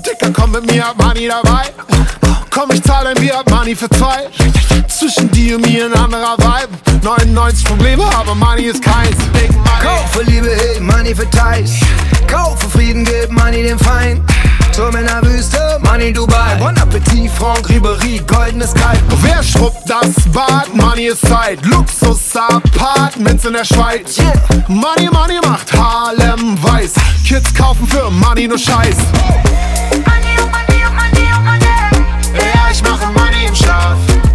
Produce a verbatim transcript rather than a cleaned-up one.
Dicker, komm mit mir, hab Money dabei. Komm, ich zahl ein Bier, hab Money für zwei. Zwischen dir und mir ein anderer Vibe. neunundneunzig Probleme, aber Money ist keins. Big Money. Kaufe Liebe, hey, Money für Thais. Kaufe Frieden, gib Money dem Feind. Turm in der Wüste, Money Dubai. Bon Appetit, Franck Ribéry, goldenes Kalb. Wer schrubbt das Bad? Money ist Zeit. Luxus-Apartments in der Schweiz. Yeah. Money, Money macht Harlem weiß. Kids kaufen für Money nur Scheiß. Money, oh Money, oh Money, oh Money. Ja, ich mache Money im Schlaf.